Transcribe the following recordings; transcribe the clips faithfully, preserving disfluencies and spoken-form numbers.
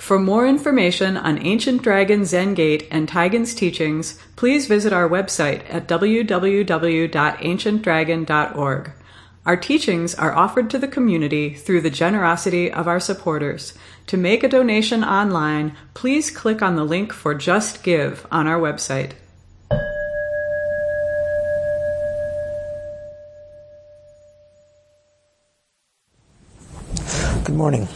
For more information on Ancient Dragon Zen Gate and Taigen's teachings, please visit our website at w w w dot ancient dragon dot org. Our teachings are offered to the community through the generosity of our supporters. To make a donation online, please click on the link for Just Give on our website. Good morning.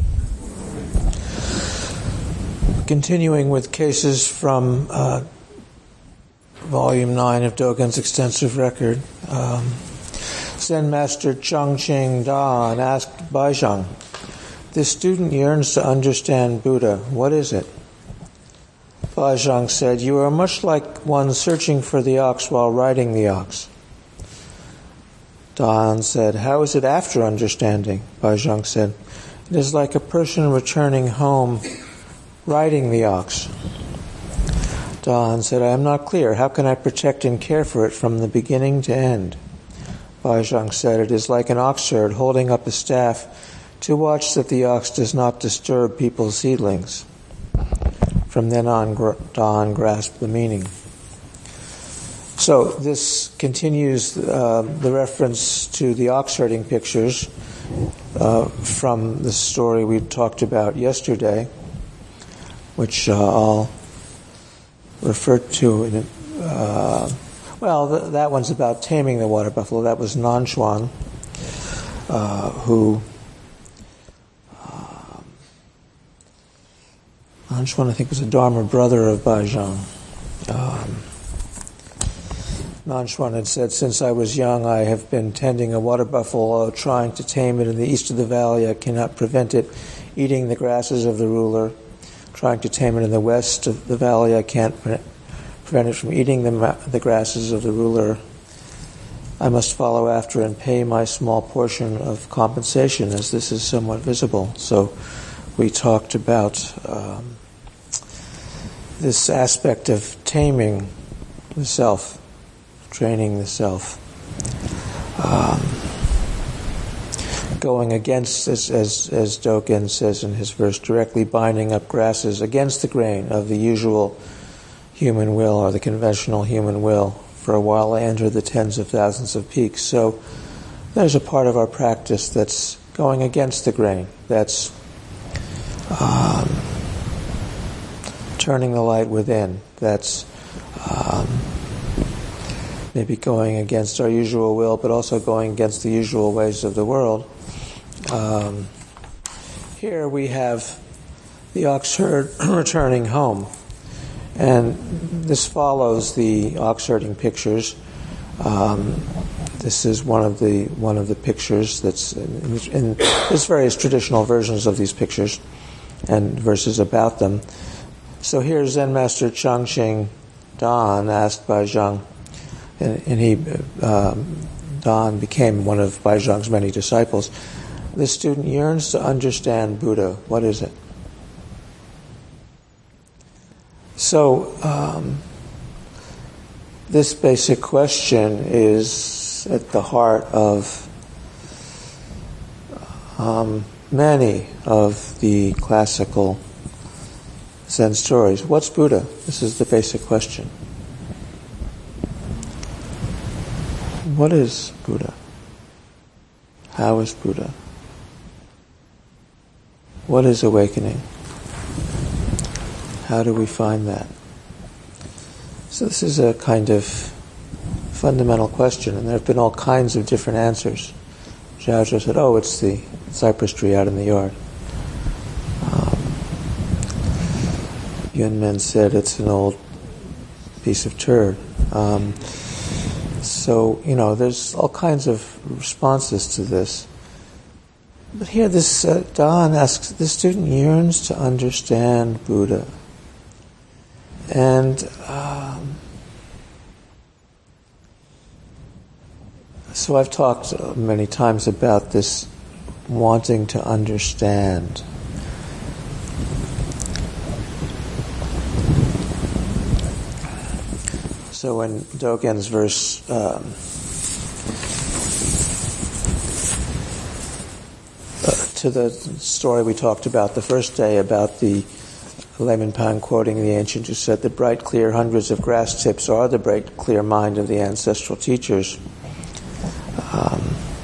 Continuing with cases from uh, Volume nine of Dogen's extensive record, um, Zen Master Changqing Dan asked Baizhang, "This student yearns to understand Buddha. What is it?" Baizhang said, "You are much like one searching for the ox while riding the ox." Dan said, "How is it after understanding?" Baizhang said, "It is like a person returning home riding the ox." Dan said, "I am not clear. How can I protect and care for it from the beginning to end?" Baizhang said, "It is like an oxherd holding up a staff to watch that the ox does not disturb people's seedlings." From then on, Dan grasped the meaning. So this continues uh, the reference to the ox herding pictures uh, from the story we talked about yesterday, which uh, I'll refer to in uh, well, th- that one's about taming the water buffalo. That was Nanchuan, uh, who uh, Nanchuan, I think, was a Dharma brother of Baizhang. Um, Nanchuan had said, "Since I was young, I have been tending a water buffalo, trying to tame it in the east of the valley. I cannot prevent it eating the grasses of the ruler. Trying to tame it in the west of the valley, I can't pre- prevent it from eating the, ma- the grasses of the ruler. I must follow after and pay my small portion of compensation, as this is somewhat visible." So we talked about um, this aspect of taming the self, training the self, um, going against, as, as, as Dogen says in his verse, directly binding up grasses against the grain of the usual human will or the conventional human will. For a while I enter the tens of thousands of peaks. So there's a part of our practice that's going against the grain, that's um, turning the light within, that's um, maybe going against our usual will, but also going against the usual ways of the world. Um, here we have the ox herd returning home, and this follows the ox herding pictures. Um, this is one of the one of the pictures that's in, in there's various traditional versions of these pictures and verses about them. So here Zen Master Changqing Dan asked Baizhang, and, and he um, Dan became one of Baizhang's many disciples. "This student yearns to understand Buddha. What is it?" So, um, this basic question is at the heart of um, many of the classical Zen stories. What's Buddha? This is the basic question. What is Buddha? How is Buddha? What is awakening? How do we find that? So this is a kind of fundamental question, and there have been all kinds of different answers. Zhaozhou said, "Oh, it's the cypress tree out in the yard." Um, Yunmen said it's an old piece of turd. Um, so, you know, there's all kinds of responses to this. But here this uh, Dan asks, this student yearns to understand Buddha. And um, so I've talked many times about this wanting to understand. So in Dogen's verse, um, to the story we talked about the first day about the Layman Pan quoting the ancient who said, "The bright, clear hundreds of grass tips are the bright, clear mind of the ancestral teachers." Um,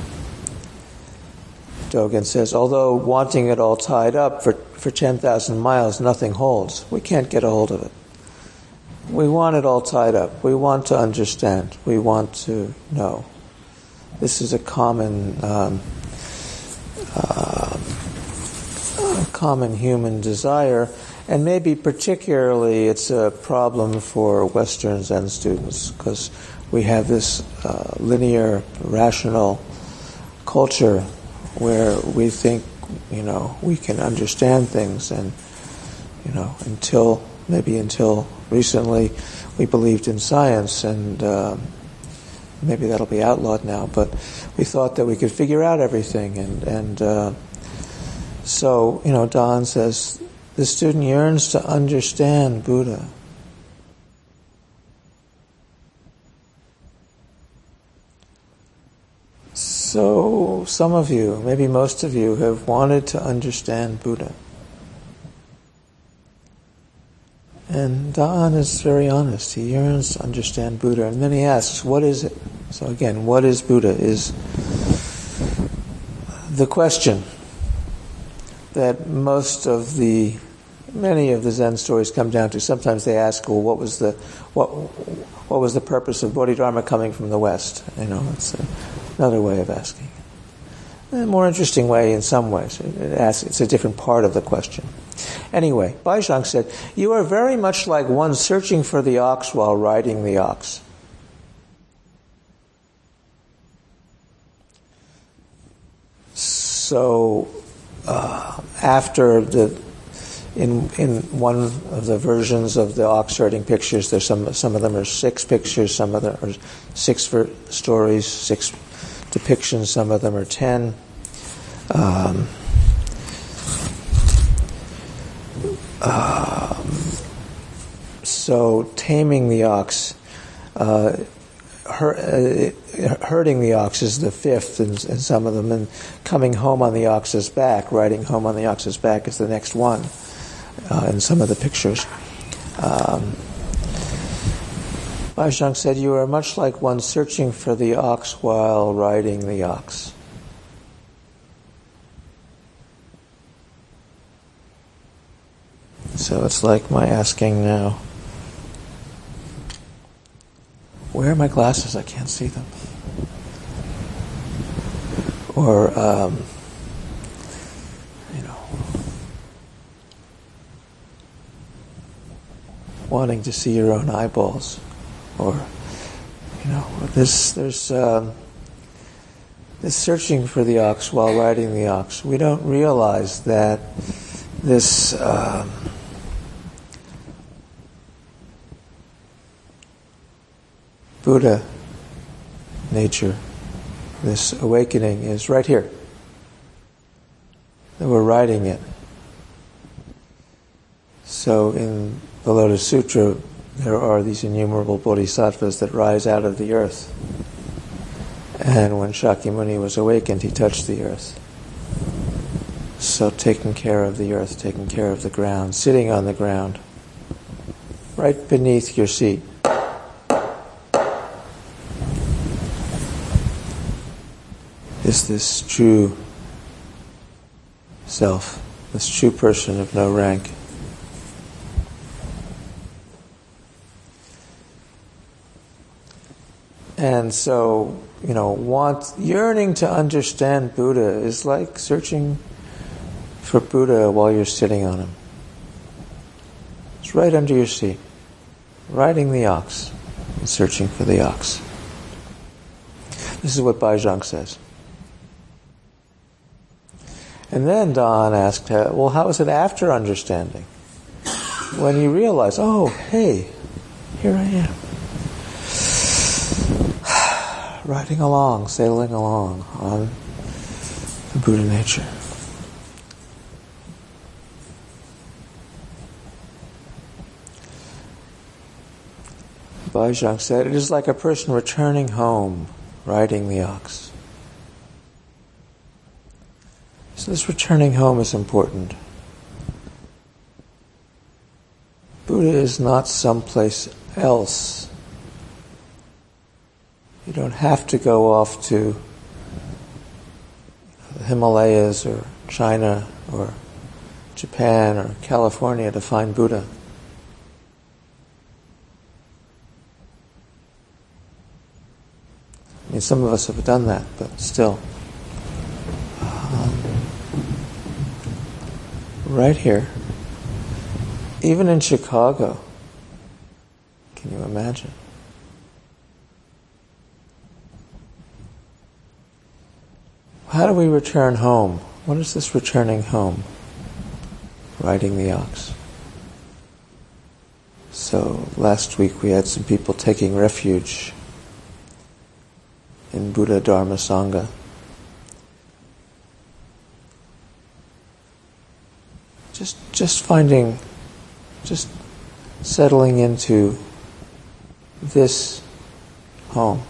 Dogen says, although wanting it all tied up for, for ten thousand miles, nothing holds. We can't get a hold of it. We want it all tied up. We want to understand. We want to know. This is a common, um, uh, a common human desire, and maybe particularly it's a problem for Western Zen students because we have this uh, linear, rational culture where we think, you know, we can understand things, and, you know, until, maybe until recently, we believed in science, and um, maybe that'll be outlawed now, but we thought that we could figure out everything, and, and uh, so, you know, Don says, the student yearns to understand Buddha. So, some of you, maybe most of you, have wanted to understand Buddha. And Don is very honest. He yearns to understand Buddha. And then he asks, what is it? So again, what is Buddha is the question that most of the, many of the Zen stories come down to. Sometimes they ask, well, what was the, what, what was the purpose of Bodhidharma coming from the West? You know, it's a, another way of asking. A more interesting way in some ways. It asks, it's a different part of the question. Anyway, Baizhang said, you are very much like one searching for the ox while riding the ox. So, uh, after the, in in one of the versions of the ox herding pictures, there's some some of them are six pictures, some of them are six ver- stories, six depictions, some of them are ten. Um, um, so taming the ox, uh, her, uh, herding the ox is the fifth in, in some of them, and coming home on the ox's back, riding home on the ox's back is the next one uh, in some of the pictures. Um, Baizhang said, you are much like one searching for the ox while riding the ox. So it's like my asking now, where are my glasses? I can't see them. Or, um, you know, wanting to see your own eyeballs. Or, you know, this, there's um, this searching for the ox while riding the ox. We don't realize that this um, Buddha nature, this awakening is right here. That we're riding it. So in the Lotus Sutra, there are these innumerable bodhisattvas that rise out of the earth. And when Shakyamuni was awakened, he touched the earth. So taking care of the earth, taking care of the ground, sitting on the ground, right beneath your seat. Is this true self, this true person of no rank. And so, you know, want, yearning to understand Buddha is like searching for Buddha while you're sitting on him. It's right under your seat, riding the ox and searching for the ox. This is what Baizhang says. And then Don asked, well, how is it after understanding? When you realize, oh, hey, here I am. Riding along, sailing along on the Buddha nature. Baizhang said, it is like a person returning home, riding the ox. It's So this returning home is important. Buddha is not someplace else. You don't have to go off to the Himalayas or China or Japan or California to find Buddha. I mean, some of us have done that, but still. Um, right here, even in Chicago, can you imagine? How do we return home? What is this returning home? Riding the ox. So last week we had some people taking refuge in Buddha Dharma Sangha. Just just finding, just settling into this home.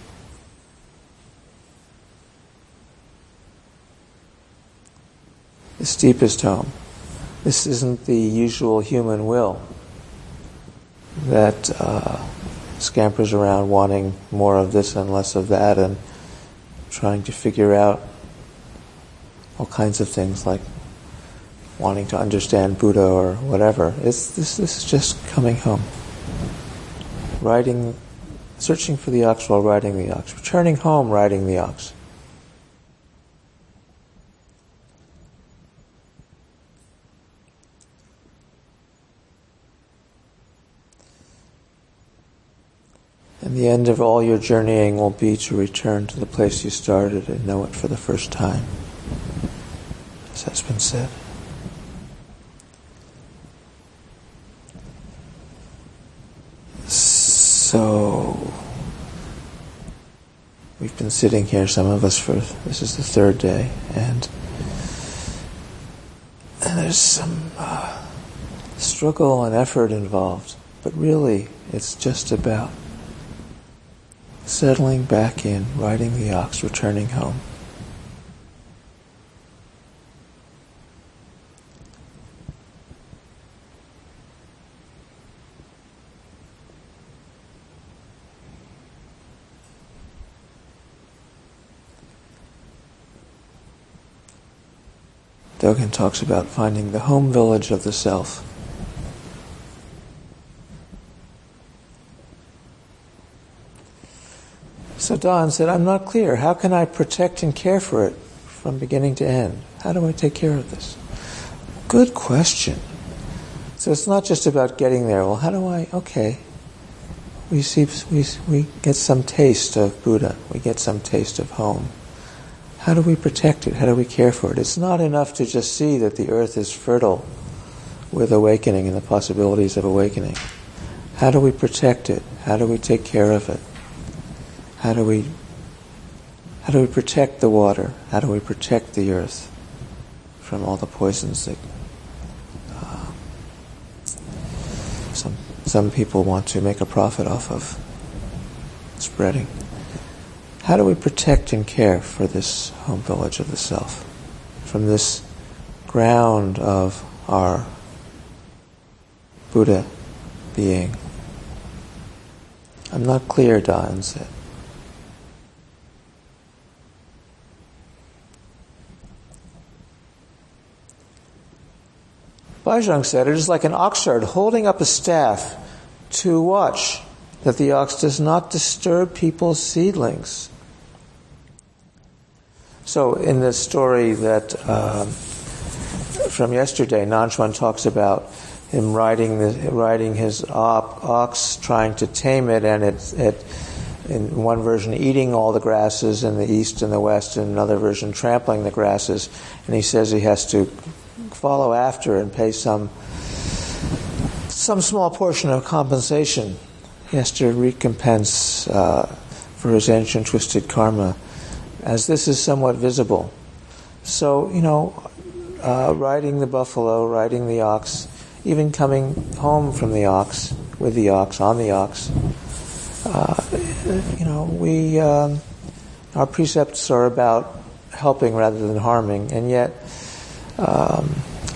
This deepest home. This isn't the usual human will that uh, scampers around wanting more of this and less of that and trying to figure out all kinds of things like wanting to understand Buddha or whatever. It's, this, this is just coming home. Riding, searching for the ox while riding the ox. Returning home riding the ox. And the end of all your journeying will be to return to the place you started and know it for the first time, as has been said. So, we've been sitting here, some of us, for, this is the third day, and, and there's some uh, struggle and effort involved, but really it's just about settling back in, riding the ox, returning home. Dogen talks about finding the home village of the self. So Don said, I'm not clear. How can I protect and care for it from beginning to end? How do I take care of this? Good question. So it's not just about getting there. Well, how do I, okay. We see, we, we get some taste of Buddha. We get some taste of home. How do we protect it? How do we care for it? It's not enough to just see that the earth is fertile with awakening and the possibilities of awakening. How do we protect it? How do we take care of it? How do we how do we protect the water? How do we protect the earth from all the poisons that uh, some some people want to make a profit off of spreading? How do we protect and care for this home village of the self, from this ground of our Buddha being? I'm not clear, Don said. Bajrang said, it is like an oxherd holding up a staff to watch that the ox does not disturb people's seedlings. So in the story that um, from yesterday, Nanchuan talks about him riding the, riding his ox, trying to tame it, and it, it in one version eating all the grasses in the east and the west, and another version trampling the grasses. And he says he has to follow after and pay some some small portion of compensation. He has to recompense uh, for his ancient twisted karma, as this is somewhat visible. So, you know, uh, riding the buffalo, riding the ox, even coming home from the ox, with the ox, on the ox, uh, you know, we, um, our precepts are about helping rather than harming, and yet um,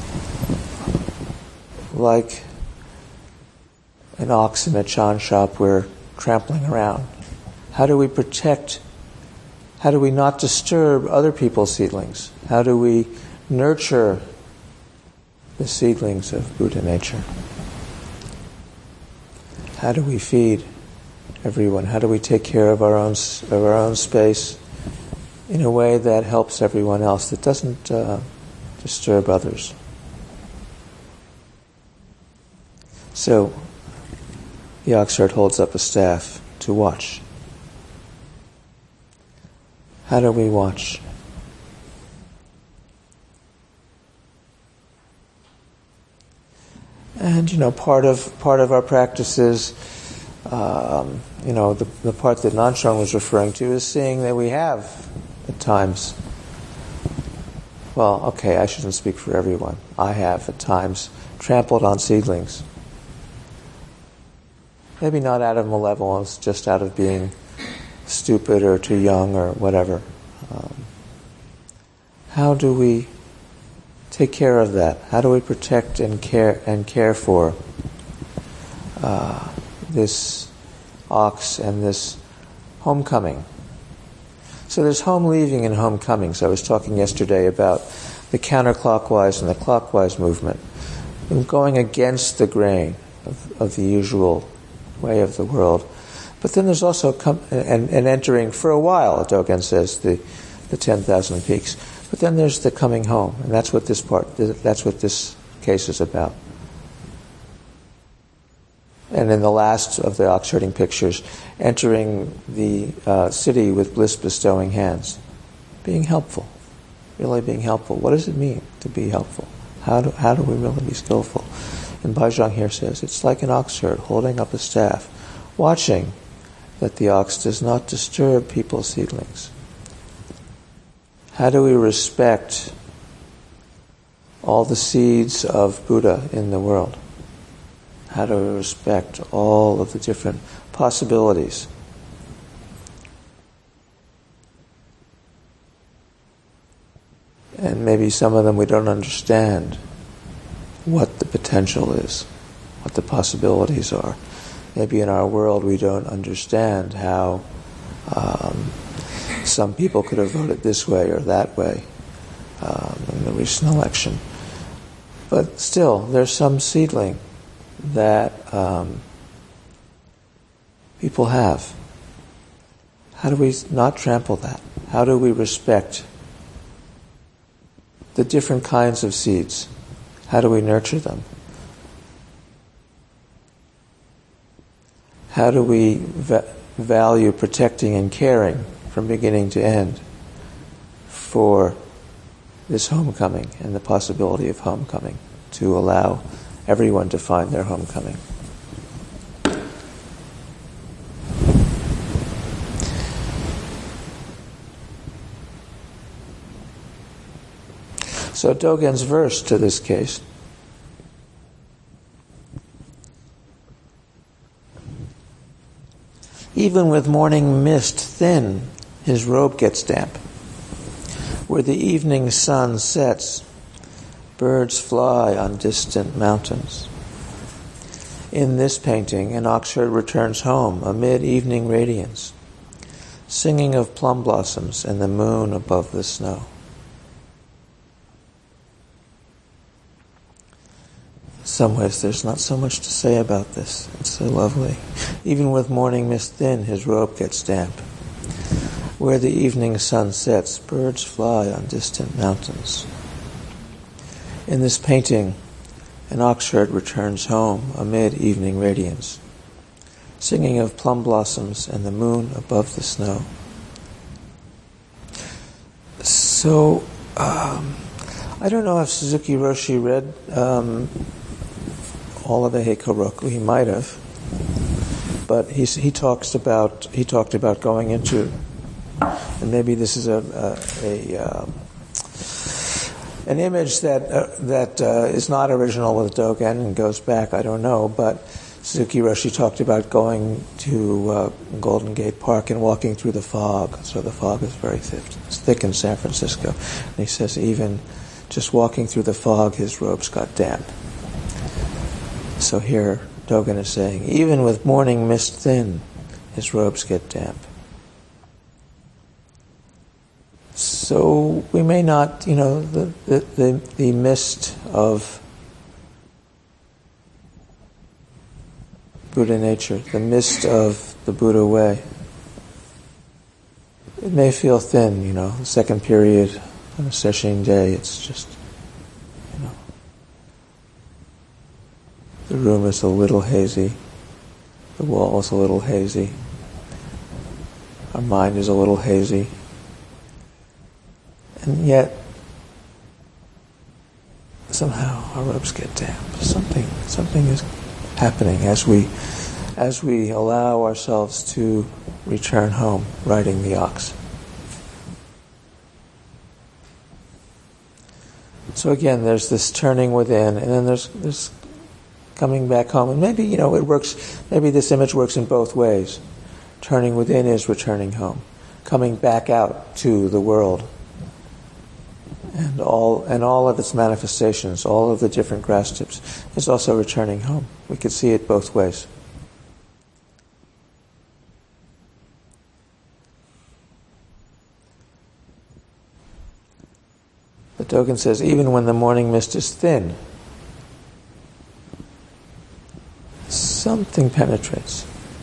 like an ox in a chan shop we're trampling around? How do we protect, how do we not disturb other people's seedlings? How do we nurture the seedlings of Buddha nature? How do we feed everyone? How do we take care of our own of our own space in a way that helps everyone else, that doesn't uh, disturb others? So the oxherd holds up a staff to watch. How do we watch? And, you know, part of part of our practice is, um, you know, the, the part that Nanshong was referring to is seeing that we have, at times, well, okay, I shouldn't speak for everyone. I have, at times, trampled on seedlings. Maybe not out of malevolence, just out of being stupid or too young or whatever. Um, how do we take care of that? How do we protect and care and care for uh, this ox and this homecoming? So there's home leaving and homecoming. So I was talking yesterday about the counterclockwise and the clockwise movement, and going against the grain of, of the usual way of the world. But then there's also com- and, and entering for a while, Dogen says, the the ten thousand peaks. But then there's the coming home, and that's what this part, that's what this case is about. And in the last of the ox-herding pictures, entering the uh, city with bliss-bestowing hands, being helpful, really being helpful. What does it mean to be helpful? How do how do we really be skillful? And Bajang here says it's like an ox herd holding up a staff, watching that the ox does not disturb people's seedlings. How do we respect all the seeds of Buddha in the world? How do we respect all of the different possibilities? And maybe some of them we don't understand what the potential is, what the possibilities are. Maybe in our world we don't understand how um, some people could have voted this way or that way um, in the recent election. But still, there's some seedling that um, people have. How do we not trample that? How do we respect the different kinds of seeds? How do we nurture them? How do we va- value protecting and caring from beginning to end for this homecoming and the possibility of homecoming, to allow everyone to find their homecoming? So Dogen's verse to this case. Even with morning mist thin, his robe gets damp. Where the evening sun sets, birds fly on distant mountains. In this painting, an oxherd returns home amid evening radiance, singing of plum blossoms and the moon above the snow. In some ways, there's not so much to say about this. It's so lovely. Even with morning mist thin, his robe gets damp. Where the evening sun sets, birds fly on distant mountains. In this painting, an oxherd returns home amid evening radiance, singing of plum blossoms and the moon above the snow. So, um, I don't know if Suzuki Roshi read um, all of the Heikoroku. He might have, but he he talks about he talked about going into, and maybe this is a a, a um, an image that uh, that uh, is not original with Dogen and goes back, I don't know, but Suzuki Roshi talked about going to uh, Golden Gate Park and walking through the fog. So the fog is very thick. It's thick in San Francisco. And he says even just walking through the fog, his robes got damp. So here Dogen is saying, even with morning mist thin, his robes get damp. So we may not, you know, the, the, the, the mist of Buddha nature, the mist of the Buddha way, it may feel thin, you know, the second period on a sesshin day, it's just, you know, the room is a little hazy, the wall is a little hazy, our mind is a little hazy, and yet somehow our robes get damp. Something, something is happening as we, as we allow ourselves to return home, riding the ox. So again, there's this turning within, and then there's this coming back home. And maybe, you know, it works, maybe this image works in both ways. Turning within is returning home. Coming back out to the world. And all, and all of its manifestations, all of the different grass tips, is also returning home. We could see it both ways. But Dogen says, even when the morning mist is thin, something penetrates.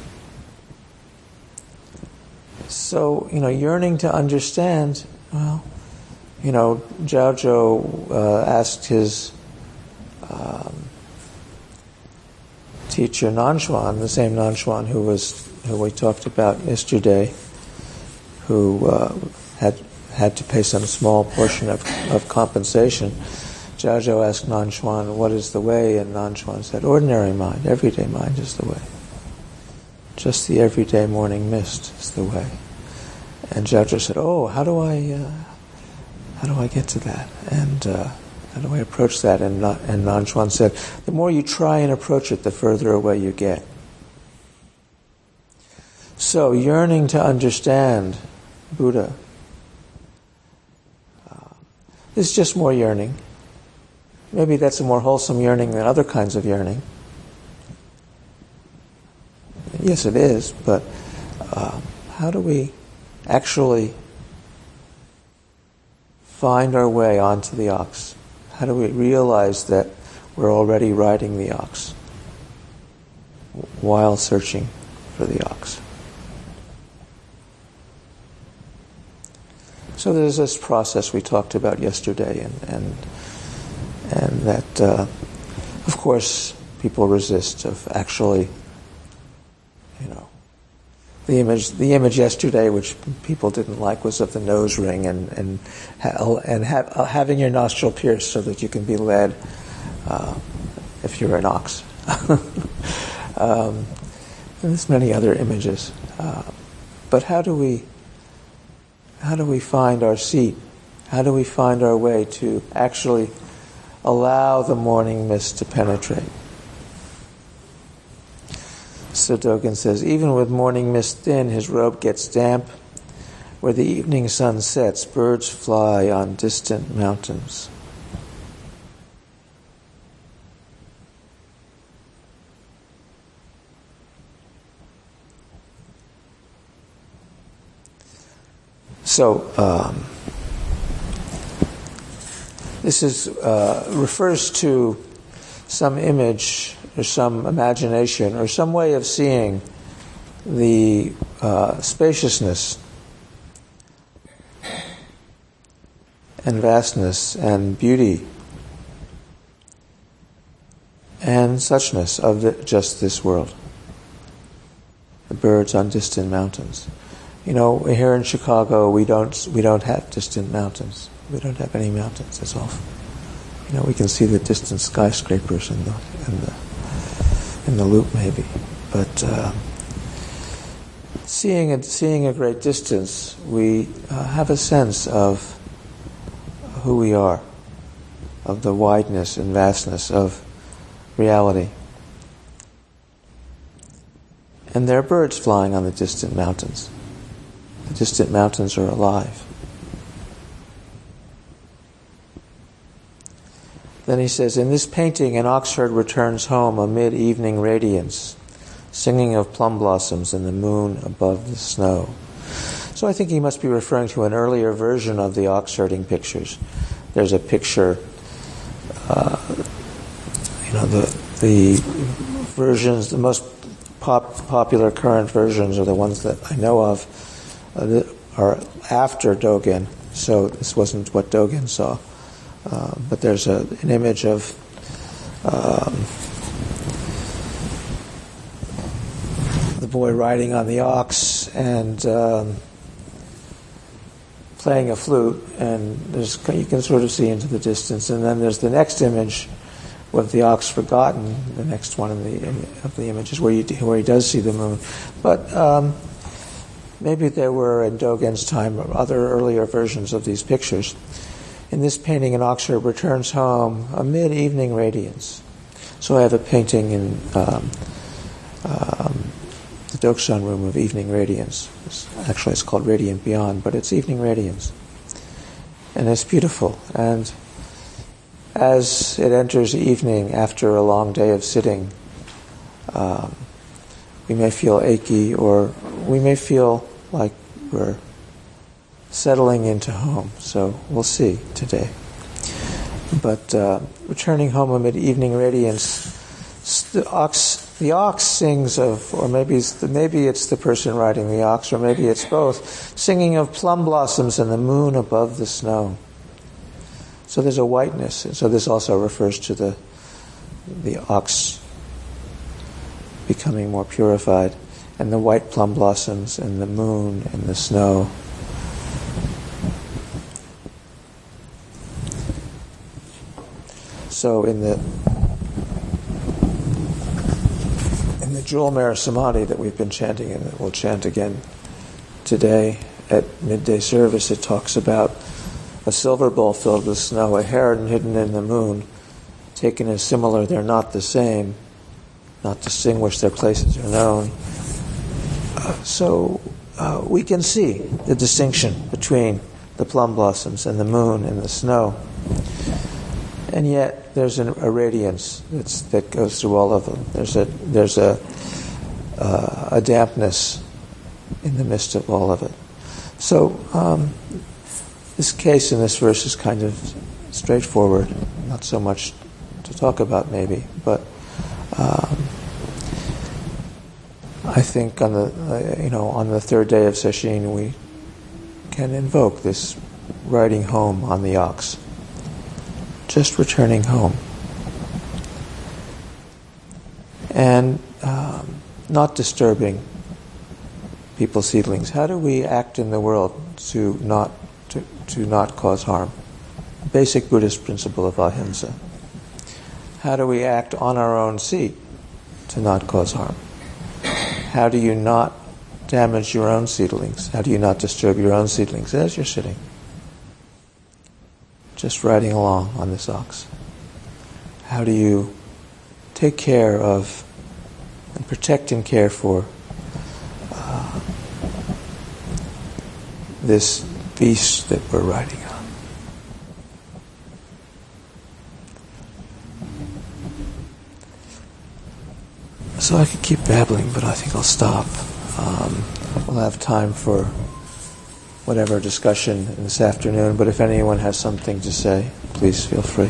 So, you know, yearning to understand, well, you know, Jiaozhou uh, asked his um, teacher Nanxuan, the same Nanxuan who was who we talked about yesterday, who uh, had had to pay some small portion of, of compensation. Jiaozhou asked Nanxuan, what is the way? And Nanxuan said, ordinary mind, everyday mind is the way. Just the everyday morning mist is the way. And Jiaozhou said, oh, how do I, uh, how do I get to that? And uh, how do I approach that? And, and Nanxuan said, the more you try and approach it, the further away you get. So, yearning to understand Buddha, it's just more yearning. Maybe that's a more wholesome yearning than other kinds of yearning. Yes, it is, but uh, how do we actually find our way onto the ox? How do we realize that we're already riding the ox while searching for the ox? So there's this process we talked about yesterday, and and, and that, uh, of course, people resist of actually, you know, the image the image yesterday, which people didn't like, was of the nose ring and and ha- and ha- uh, having your nostril pierced so that you can be led uh, if you're an ox. um, and there's many other images, uh, but how do we? How do we find our seat? How do we find our way to actually allow the morning mist to penetrate? So Dogen says, even with morning mist thin, his robe gets damp. Where the evening sun sets, birds fly on distant mountains. So, um, this is uh, refers to some image or some imagination or some way of seeing the uh, spaciousness and vastness and beauty and suchness of the, just this world. The birds on distant mountains. You know, here in Chicago, we don't we don't have distant mountains. We don't have any mountains. It's all, you know, we can see the distant skyscrapers in the in the in the loop maybe, but uh, seeing a, seeing a great distance, we uh, have a sense of who we are, of the wideness and vastness of reality. And there are birds flying on the distant mountains. The distant mountains are alive. Then he says, in this painting, an ox herd returns home amid evening radiance, singing of plum blossoms and the moon above the snow. So I think he must be referring to an earlier version of the ox herding pictures. There's a picture, uh, you know, the the versions, the most pop, popular current versions are the ones that I know of, uh, that are after Dogen. So this wasn't what Dogen saw. Uh, but there's a, an image of um, the boy riding on the ox and um, playing a flute, and there's, you can sort of see into the distance. And then there's the next image with the ox forgotten. The next one of the of the images where you where he does see the moon. But um, maybe there were in Dogen's time other earlier versions of these pictures. In this painting, an ox herd returns home amid evening radiance. So I have a painting in um, um, the Dokshan room of evening radiance. It's, actually, it's called Radiant Beyond, but it's evening radiance. And it's beautiful. And as it enters evening after a long day of sitting, um, we may feel achy, or we may feel like we're settling into home. So we'll see today. But uh, returning home amid evening radiance, the ox, the ox sings of, or maybe it's the, maybe it's the person riding the ox, or maybe it's both, singing of plum blossoms and the moon above the snow. So there's a whiteness. And so this also refers to the the ox becoming more purified, and the white plum blossoms and the moon and the snow. So in the in the Jewel Mara Samadhi that we've been chanting and that we'll chant again today at midday service, it talks about a silver bowl filled with snow, a heron hidden in the moon, taken as similar, they're not the same, not distinguished, their places are known. Uh, so uh, we can see the distinction between the plum blossoms and the moon and the snow. And yet there's an, a radiance that's, that goes through all of them. There's a there's a uh, a dampness in the midst of all of it. So um, this case in this verse is kind of straightforward, not so much to talk about maybe, but um, I think on the uh, you know on the third day of Sesshin we can invoke this riding home on the ox. Just returning home. And um, not disturbing people's seedlings. How do we act in the world to not to, to not cause harm? Basic Buddhist principle of ahimsa. How do we act on our own seat to not cause harm? How do you not damage your own seedlings? How do you not disturb your own seedlings as you're sitting? Just riding along on this ox. How do you take care of and protect and care for uh, this beast that we're riding on? So I could keep babbling, but I think I'll stop. Um, we'll have time for whatever discussion this afternoon, but if anyone has something to say, please feel free.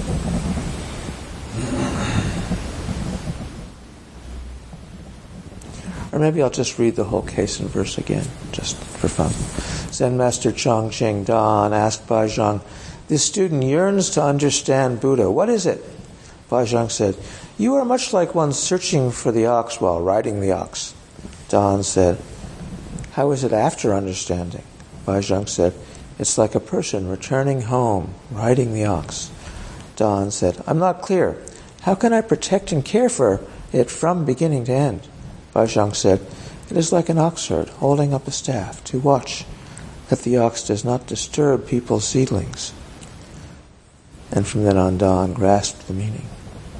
Or maybe I'll just read the whole case and verse again, just for fun. Zen Master Chong Ching Dan asked Bajang, this student yearns to understand Buddha. What is it? Bajang said, you are much like one searching for the ox while riding the ox. Dan said, how is it after understanding? Bajang said, it's like a person returning home, riding the ox. Dan said, I'm not clear. How can I protect and care for it from beginning to end? Bajang said, it is like an ox herd holding up a staff to watch that the ox does not disturb people's seedlings. And from then on, Dan grasped the meaning.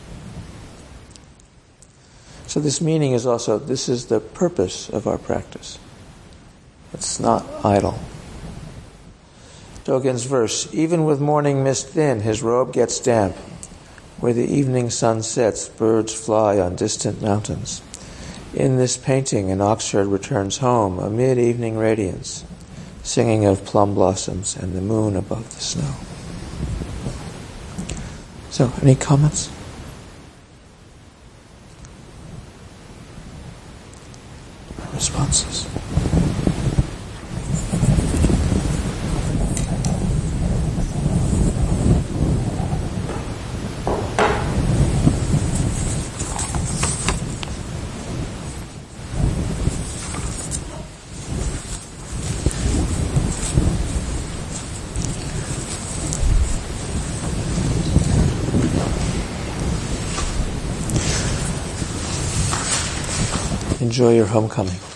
So this meaning is also, this is the purpose of our practice. It's not idle. Dogen's verse, even with morning mist thin, his robe gets damp. Where the evening sun sets, birds fly on distant mountains. In this painting, an oxherd returns home amid evening radiance, singing of plum blossoms and the moon above the snow. So, any comments? Responses? Enjoy your homecoming.